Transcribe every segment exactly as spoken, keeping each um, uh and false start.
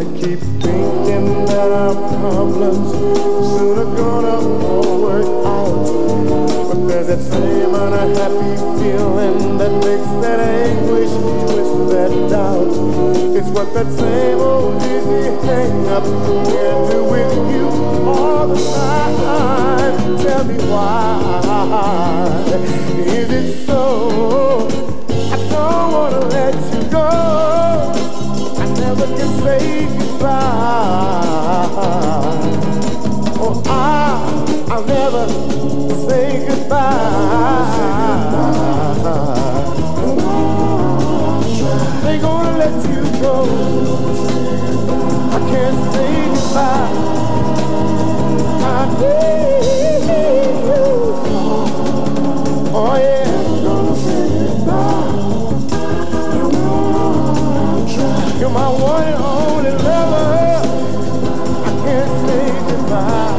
keep thinking that our problems soon are gonna all work out. But there's that same unhappy feeling that makes that anguish twist that doubt. It's what that same old easy hang-up can do with you all the time. Tell me why is it so? I don't wanna let you go. I never can say goodbye. Oh, I, I'll never say goodbye. They're gonna let you go. I can't say goodbye. I need you. Oh yeah. You're my one and only lover. I can't say goodbye.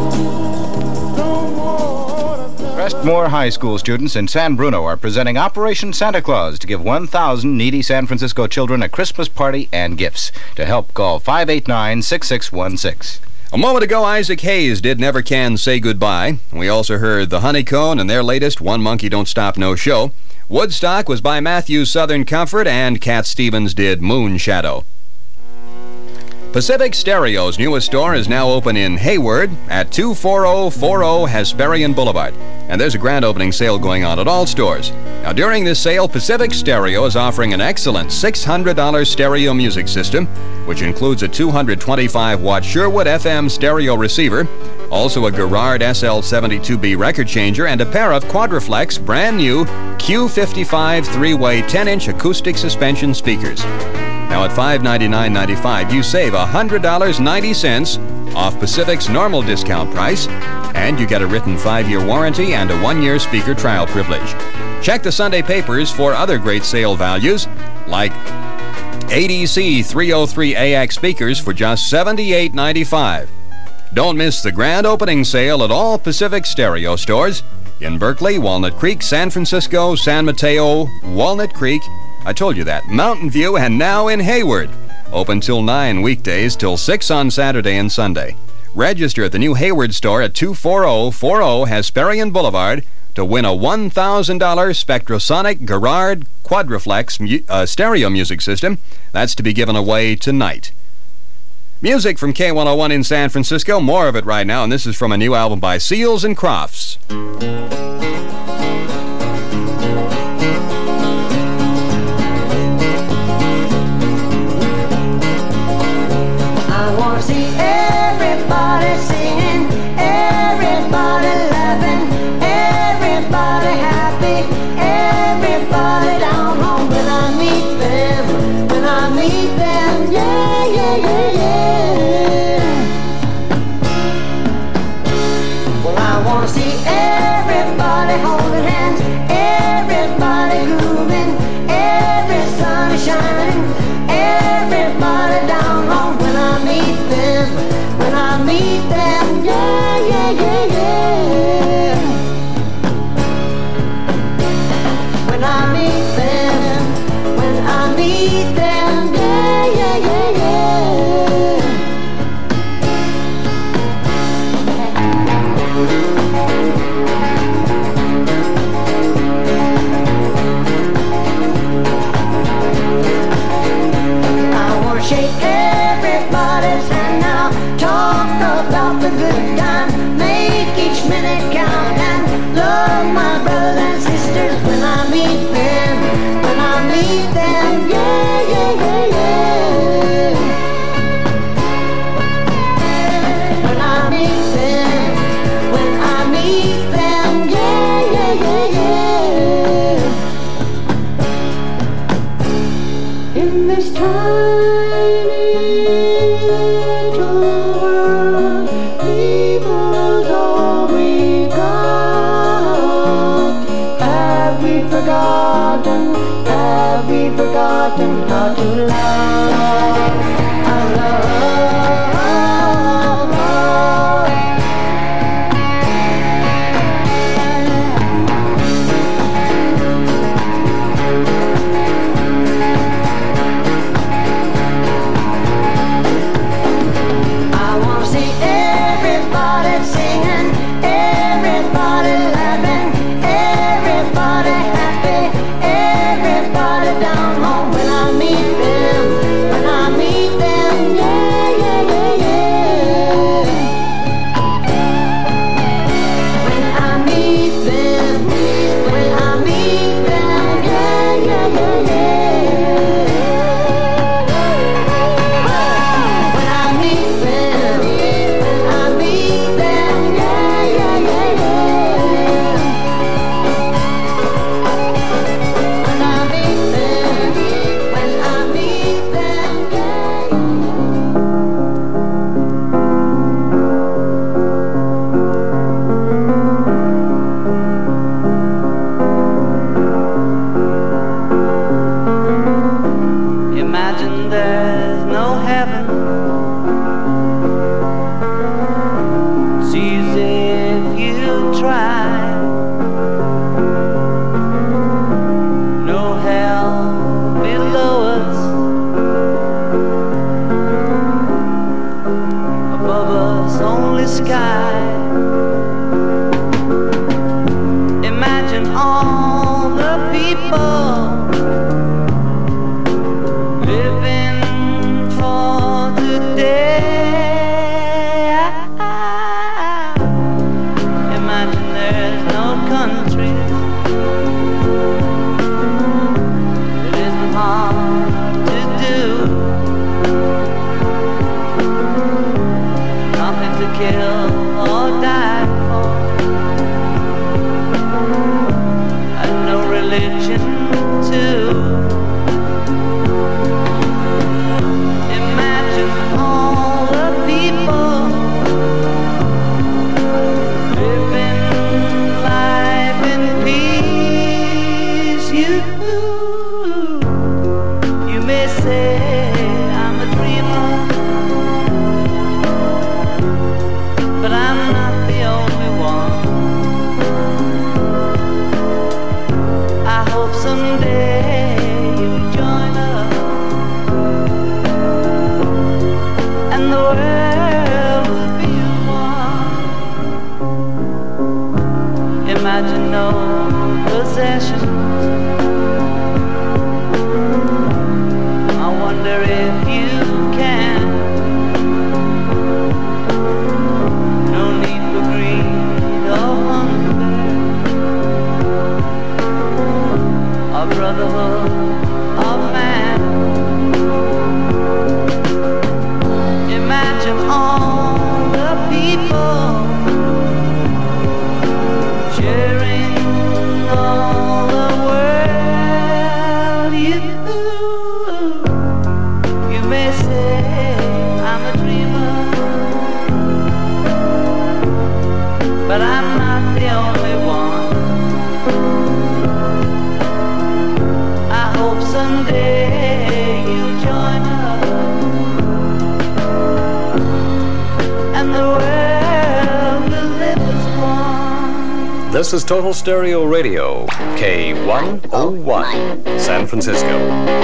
Crestmore High School students in San Bruno are presenting Operation Santa Claus to give one thousand needy San Francisco children a Christmas party and gifts. To help, call five eight nine, six six one six. A moment ago, Isaac Hayes did Never Can Say Goodbye. We also heard The Honeycomb and their latest One Monkey Don't Stop No Show. Woodstock was by Matthew's Southern Comfort, and Cat Stevens did Moon Shadow. Pacific Stereo's newest store is now open in Hayward at two four zero four zero Hesperian Boulevard. And there's a grand opening sale going on at all stores. Now, during this sale, Pacific Stereo is offering an excellent six hundred dollars stereo music system, which includes a two hundred twenty-five watt Sherwood F M stereo receiver, also a Garrard S L seventy-two B record changer, and a pair of Quadraflex brand new Q fifty-five three-way ten inch acoustic suspension speakers. Now at five ninety-nine ninety-five, you save one hundred dollars and ninety cents off Pacific's normal discount price, and you get a written five-year warranty and a one-year speaker trial privilege. Check the Sunday papers for other great sale values, like A D C three oh three A X speakers for just seventy-eight ninety-five. Don't miss the grand opening sale at all Pacific Stereo stores in Berkeley, Walnut Creek, San Francisco, San Mateo, Walnut Creek, I told you that, Mountain View, and now in Hayward. Open till nine weekdays, till six on Saturday and Sunday. Register at the new Hayward store at two four zero four zero Hesperian Boulevard to win a one thousand dollars Spectrosonic Garrard Quadraflex mu- uh, stereo music system. That's to be given away tonight. Music from K one oh one in San Francisco, more of it right now, and this is from a new album by Seals and Crofts. See everybody singing, everybody laughing, everybody happy, everybody down home when I meet them, when I meet them, yeah, yeah, yeah, yeah. Well, I want to see everybody holding hands, everybody grooving, every sun is shining, everybody down home when I meet them, when I meet them, yeah, yeah, yeah, yeah. When I meet them, when I meet them, yeah, yeah, yeah, I wanna shake everybody's hand now, talk about the good time, make each minute count, and love my brothers and sisters when I meet them, when I meet them, yeah, yeah, yeah, yeah. When I meet them, when I meet them, yeah, yeah, yeah, yeah. In this tiny little world, people's all we got. Have we forgotten, have we forgotten how to love, how to love, love? if you can. No need for greed or hunger, or brotherhood of man. Imagine all the people sharing all the world. You, you may say I'm a dreamer, but I'm not the only one. I hope someday you'll join us, and the world will live as one. This is Total Stereo Radio, K one oh one, San Francisco.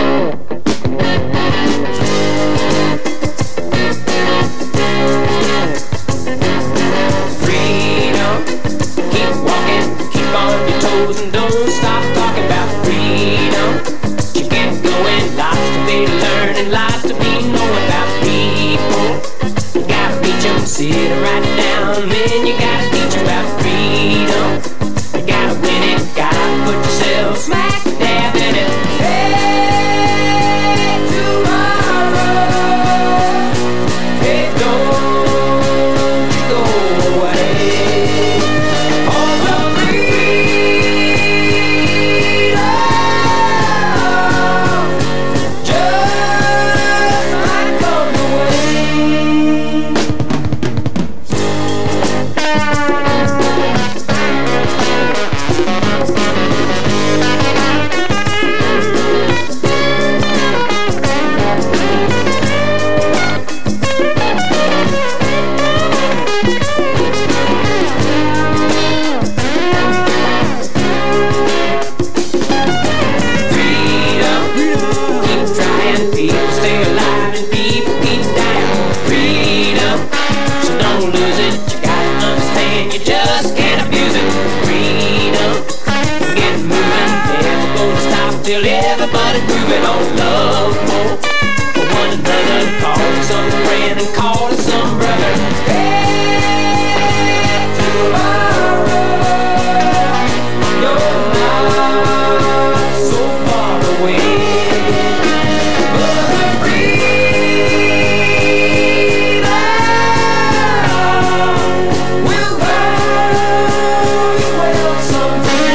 Freedom, keep walking, keep on your toes and don't stop talking about freedom. You get going, lots to be learning, lots to be knowing about people. You gotta reach 'em, sit right down, then you gotta teach 'em about freedom. You gotta win it, gotta put yourself smack dab in it. Hey, tomorrow, hey, don't you go away. All the freedom just might come away. Freedom, keep trying, people stay alive and people keep dying. Freedom, so don't lose it, you gotta understand, you just can't abuse it. Freedom, get moving, never gonna stop till everybody's grooving on love more for one another. Call some friend and call some brother. Hey, tomorrow, you're not so far away. But the freedom will burn you well someday.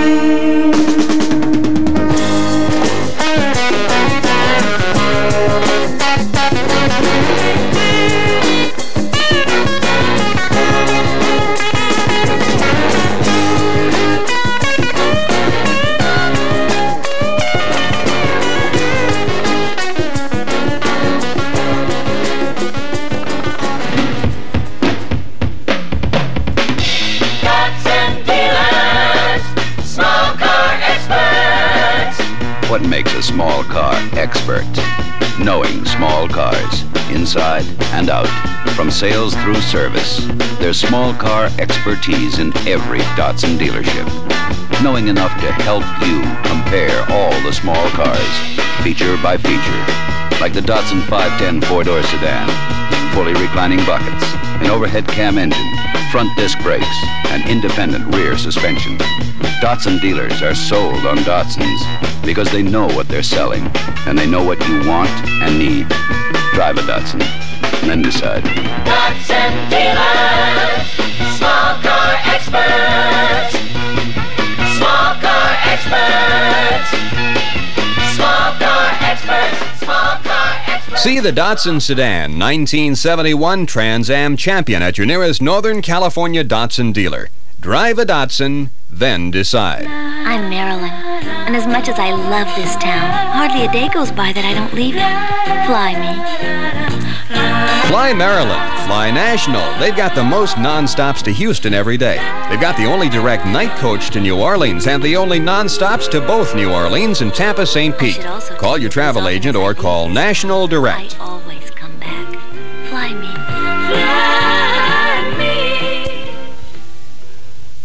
What makes a small car expert? Knowing small cars, inside and out, from sales through service. There's small car expertise in every Datsun dealership. Knowing enough to help you compare all the small cars, feature by feature. Like the Datsun five ten four-door sedan, fully reclining buckets, an overhead cam engine, front disc brakes, and independent rear suspension. Datsun dealers are sold on Datsuns because they know what they're selling, and they know what you want and need. Drive a Datsun, and then decide. Datsun dealers, small car experts, small car experts, small car experts, small car experts. See the Datsun Sedan nineteen seventy-one Trans Am Champion at your nearest Northern California Datsun dealer. Drive a Datsun, then decide. I'm Marilyn, and as much as I love this town, hardly a day goes by that I don't leave it. Fly me. Fly Maryland, Fly National. They've got the most non-stops to Houston every day. They've got the only direct night coach to New Orleans and the only non-stops to both New Orleans and Tampa Saint Pete. Call your travel agent or call National Direct. I always come back. Fly me. Fly me.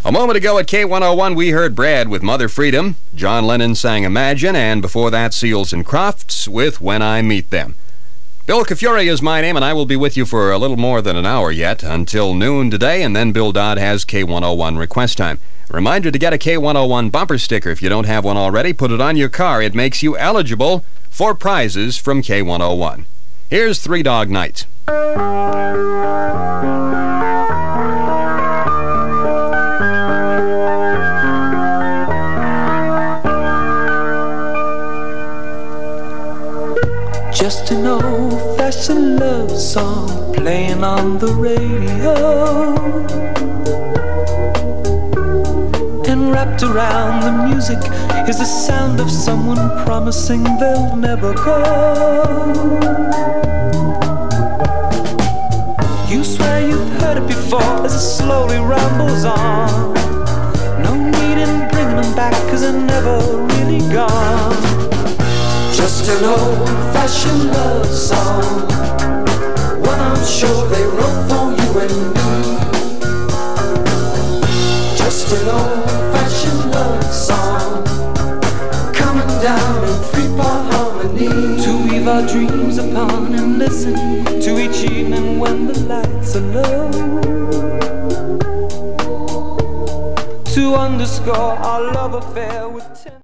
A moment ago at K one oh one, we heard Brad with Mother Freedom. John Lennon sang Imagine, and before that, Seals and Crofts with When I Meet Them. Bill Kafuri is my name, and I will be with you for a little more than an hour yet, until noon today, and then Bill Dodd has K one oh one request time. Reminder to get a K one oh one bumper sticker if you don't have one already. Put it on your car. It makes you eligible for prizes from K one oh one. Here's Three Dog Night. Just an old-fashioned love song playing on the radio, and wrapped around the music is the sound of someone promising they'll never go. You swear you've heard it before as it slowly rambles on. No need in bringing them back, 'cause they're never really gone. Just an old-fashioned love song, one I'm sure they wrote for you and me. Just an old-fashioned love song, coming down in three-part harmony, to weave our dreams upon and listen to each evening when the lights are low, to underscore our love affair with ten